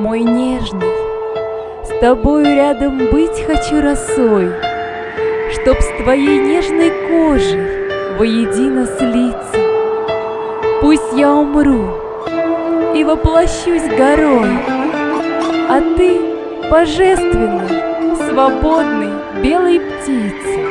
мой нежный, с тобою рядом быть хочу росой, чтоб с твоей нежной кожей воедино слиться. Пусть я умру и воплощусь горой, а ты божественной, свободной белой птицей.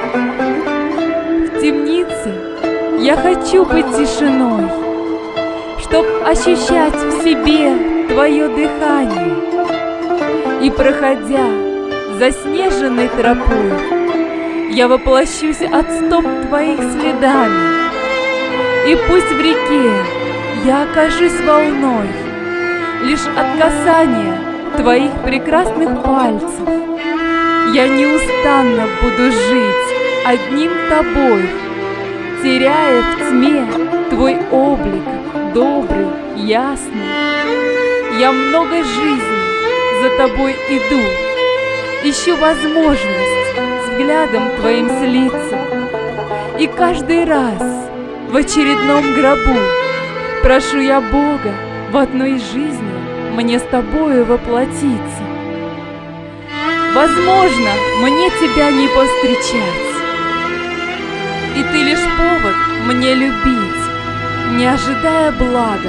В темнице я хочу быть тишиной, чтоб ощущать в себе твое дыхание. И, проходя заснеженной тропой, я воплощусь от стоп твоих следами. И пусть в реке я окажусь волной, лишь от касания твоих прекрасных пальцев. Я неустанно буду жить одним тобой, теряя в тьме твой облик добрый, ясный. Я много жизней за тобой иду, ищу возможность взглядом твоим слиться. И каждый раз в очередном гробу прошу я Бога в одной жизни мне с тобою воплотиться. Возможно, мне тебя не повстречать, и ты лишь повод мне любить, не ожидая блага.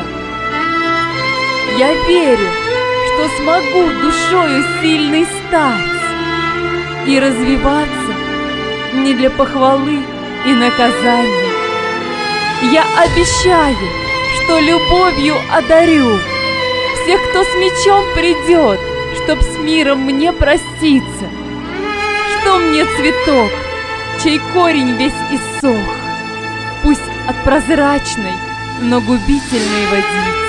Я верю, что смогу душою сильной стать и развиваться не для похвалы и наказания. Я обещаю, что любовью одарю всех, кто с мечом придет, чтоб с миром мне проститься. Что мне цветок, чей корень весь иссох, пусть от прозрачной, но губительной водицы.